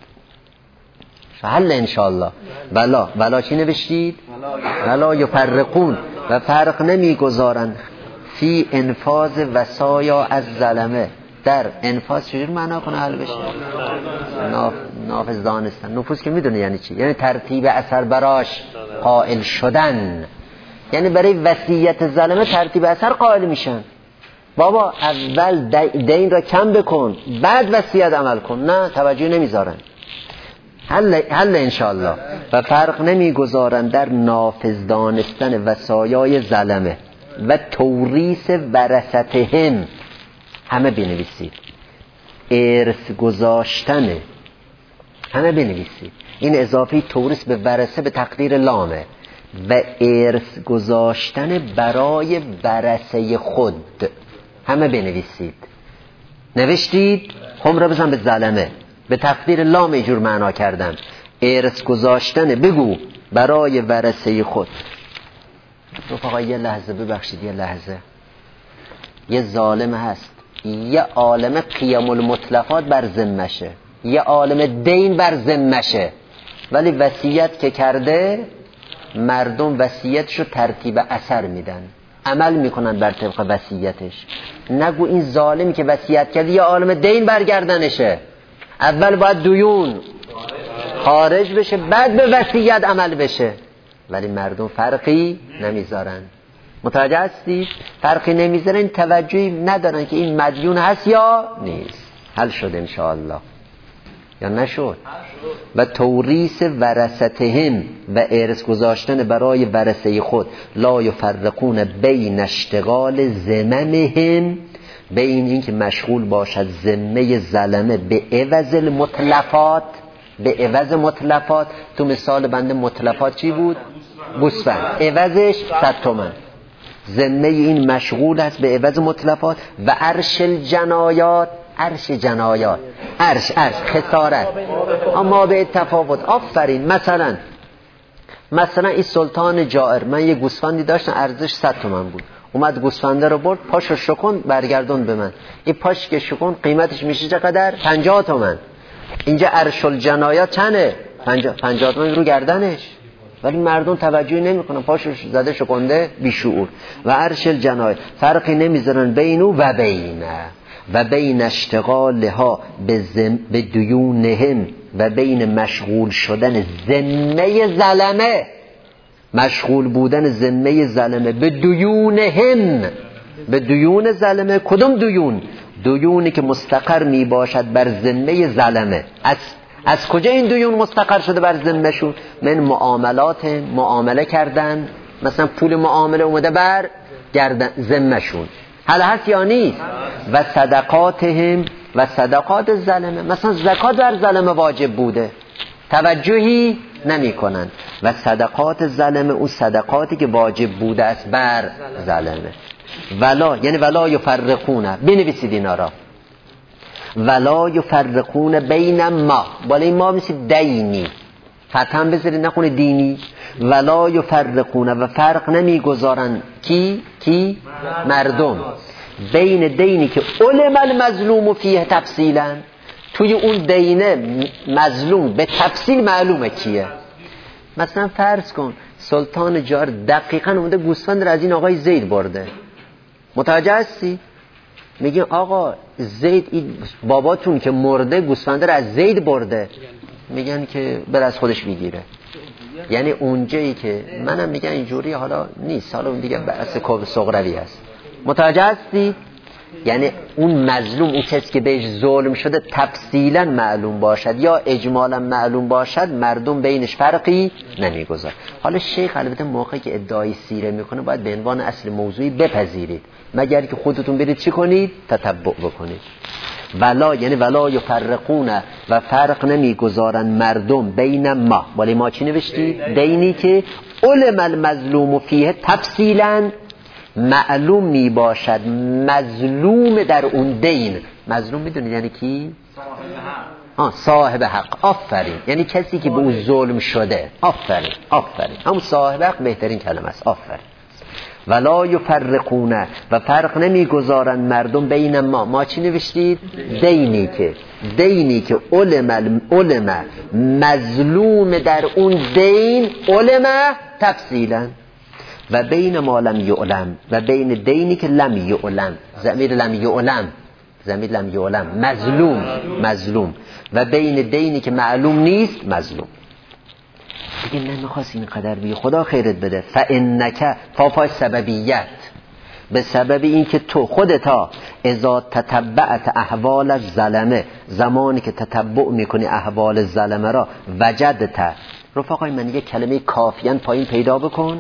حل انشاءالله. ولا، ولا چی نوشتید؟ ولا یفرقون، و فرق نمی گذارند فی انفاذ وصایا از ظلمه. در انفاذ چجور معنا کنه حل بشه؟ ناف... نافذ دانستن. نفوذ که میدونه یعنی چی؟ یعنی ترتیب اثر براش قائل شدن، یعنی برای وصیت ظلمه ترتیب اثر قائل میشن. بابا اول دین را کم بکن بعد وصیت عمل کن، نه توجه نمیذارن. حل حل انشاءالله. و فرق نمیگذارن در نافذ دانستن وصایای ظلمه و توریث ورثتهم. همه بنویسید. ارث گذاشتن، همه بنویسید. این اضافی توریث به ورثه به تقدیر لامه. و ارث گذاشتن برای ورثه خود، همه بنویسید. نوشتید؟ هم را بزن به ظلمه، به تقدیر لام اینجور معنا کردم. ارث گذاشتن بگو برای ورثه خود. رفقا یه لحظه ببخشید، یه لحظه. یه ظالم هست، یه عالم قیم المتلفات بر ذمشه، یه عالم دین بر ذمشه، ولی وصیت که کرده مردم وصیتشو ترتیب اثر میدن، عمل میکنن بر طبق وصیتش. نگو این ظالمی که وصیت کرده یه عالم دین برگردنشه، اول باید دیون خارج بشه، بعد به وصیت عمل بشه. ولی مردم فرقی نمیذارن. متوجه هستید؟ فرقی نمیذارن، توجهی ندارن که این مدیون هست یا نیست. حل شد انشاءالله یا نشد؟ و توریث ورثتهم و ارث گذاشتن برای ورثه خود، لا یفرقون بین اشتغال ذممهم، بین این که مشغول باشد ذمه ظلمه به عوض المتلفات، به عوض متلفات. تو مثال بنده متلفات چی بود؟ گوسفند، عوضش صد تومن. ذمه این مشغول است به عوض متلفات. و عرش الجنایات، عرش جنایات، عرش عرش خسارت، اما به تفاوت. آفرین. مثلا مثلا این سلطان جائر، من یه گوسفندی داشتم ارزش صد تومن بود، اومد گوسفنده رو برد، پاشو شکن برگردون به من. این پاش که شکن قیمتش میشه چقدر؟ پنجاه تومن. اینجا عرش الجنایات چنده؟ پنجاه تومن رو گردنش. ولی مردم توجهی نمیکنن، پاشوش زده شکنده بیشعور. و عرش الجنایات، فرقی نمیذارن بینو و بینه و بین اشتغالها به دیونهم و بین مشغول شدن ذمه ظلمه، مشغول بودن ذمه ظلمه به دیونهم، به دیون ظلمه. کدوم دیون؟ دیونی که مستقر می باشد بر ذمه ظلمه. از از کجا این دیون مستقر شده بر ذمهشون؟ من معاملات، معامله کردن، مثلا پول معامله اومده بر گردن ذمهشون. حالا هست یا نیست؟ و صدقاتهم و صدقات ظلمه، مثلا زکات بر ظلمه واجب بوده، توجهی نمی کنن. و صدقات ظلمه، اون صدقاتی که واجب بوده است بر ظلمه. ولا یعنی ولا یفرقونه، بنویسید اینا را. ولا یفرقون بین ما، بالا این ما میشه دینی، فتحم بذارید نخونه دینی. ولا یفرقون، و فرق نمیگذارن کی کی مردم، بین دینی که علم المظلوم فیه تفصیلا، توی اون دینه مظلوم به تفصیل معلومه کیه. مثلا فرض کن سلطان جار دقیقاً اومده گوسفند را از این آقای زید برده، متوجه هستی؟ میگه آقا زید، این باباتون که مرده گوسفند را از زید برده، میگن که بر از خودش میگیره. یعنی اونجایی که منم میگن اینجوری، حالا نیست، حالا اون دیگه بحث کاو صغروی هست. متوجه هستی؟ یعنی اون مظلوم، اون کسی که بهش ظلم شده تفصیلا معلوم باشد یا اجمالا معلوم باشد، مردم بینش فرقی نمیگذار. حالا شیخ البته موقعی که ادعای سیره میکنه باید به عنوان اصل موضوعی بپذیرید، مگر که خودتون برید چی کنید؟ تتبع بکنید. ولا یعنی ولا یفرقون، و فرق نمیگذارن مردم بین ما، ولی ما چی نوشتید؟ دینی که علم المظلوم فیه تفصیلا، معلوم می باشد مظلوم در اون دین. مظلوم میدونید یعنی کی؟ آه صاحب حق. آفرین. یعنی کسی که به اون ظلم شده. آفرین آفرین، همون صاحب حق بهترین کلمه است. آفرین. ولا یفرقون، و فرق نمیگذارن مردم بین ما، ما چی نوشتید؟ دینی که دینی که علم علم مظلوم در اون دین، علم تفصیلا، و بین ما لم یعلم، و بین دینی که لم یعلم، ضمیر لم یعلم، ضمیر لم یعلم، مظلوم مظلوم، و بین دینی که معلوم نیست، مظلوم. دیگه نمیخواست این قدر بگی، خدا خیرت بده. فانک، پاپای سببیت، به سبب این که تو خودتا اذا تتبعت احوال الظلمه، زمانی که تتبع میکنی احوال الظلمه را، وجدت. رفقای من یه کلمه کافیان پایین پیدا بکن.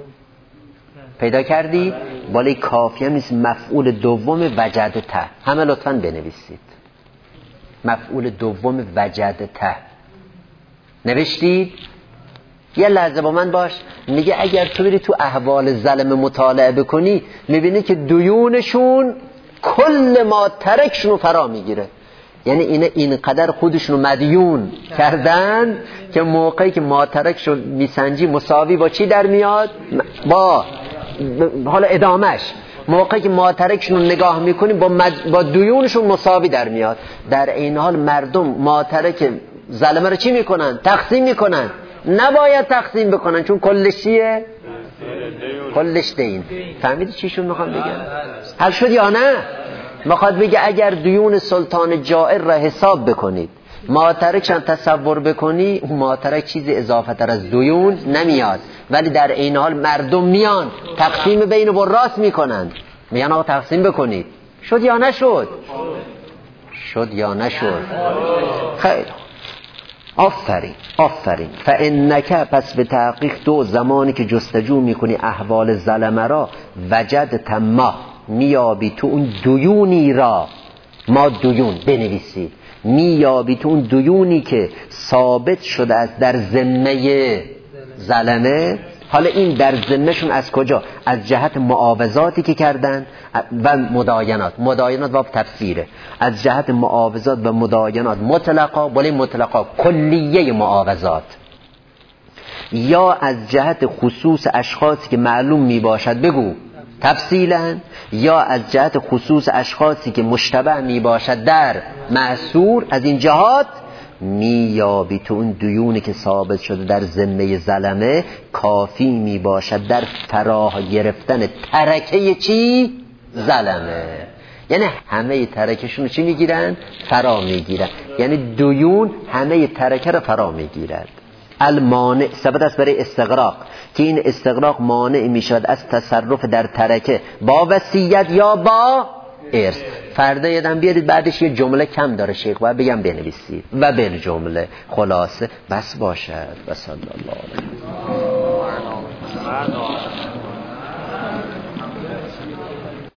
پیدا کردی؟ بالای کافیان نیست، مفعول دوم وجدت. همه لطفاً بنویسید مفعول دوم وجدت. نوشتید؟ یه لحظه با من باش. میگه اگر تو بری تو احوال ظلم مطالعه بکنی، میبینی که دیونشون کل ما ترکشون فرا میگیره. یعنی اینه اینقدر خودشونو مدیون کردن که موقعی که ما ترکشون میسنجی مساوی با چی در میاد؟ با حالا ادامش موقعی که ما ترکشون نگاه میکنی با, مد... با دیونشون مساوی در میاد. در این حال مردم ما ترک ظلمه رو چی میکنن؟ تقسیم میکنن. نباید تقسیم بکنن، چون کلش چیه؟ کلش دین. فهمیدی چیشون میخوام بگم؟ حل شد یا نه؟ میخواد بگه اگر دیون سلطان جائر را حساب بکنید ماترکش هم تصور بکنی، اون ماترک چیز اضافه تر از دیون نمیاد، ولی در این حال مردم میان تقسیم بین وراث میکنن، میگن آقا تقسیم بکنید. شد یا نشد؟ شد یا نشد؟ خیلی آفرین آفرین. فانک، پس به تحقیق تو زمانی که جستجو میکنی احوال ظلمه را، وجد تما، میابی تو اون دیونی را، ما دیون بنویسید، میابی تو اون دیونی که ثابت شده است در ذمه ظلمه. حالا این در ذمهشون از کجا؟ از جهت معاوضاتی که کردن و مداینات. مداینات و تفسیره. از جهت معاوضات و مداینات مطلقا، ولی مطلقا کلیه معاوضات، یا از جهت خصوص اشخاصی که معلوم می باشد بگو تفصیلا، یا از جهت خصوص اشخاصی که مشتبه می باشد در معصور. از این جهات میابی تو اون دیونی که ثابت شده در ذمه ظلمه کافی می باشد در فراه گرفتن ترکه چی؟ ظلمه. یعنی همه ترکشون چی میگیرن؟ فرا میگیرن. یعنی دیون همه ترکه رو فرا میگیرد. المانع ثبت است برای استغراق که این استغراق مانع میشود از تصرف در ترکه با وصیت یا با ارث. فردا یادم بیارید بعدش یه جمله کم داره شیخ باید بگم بنویسید و بل جمله خلاصه بس باشد. و صلی الله علیه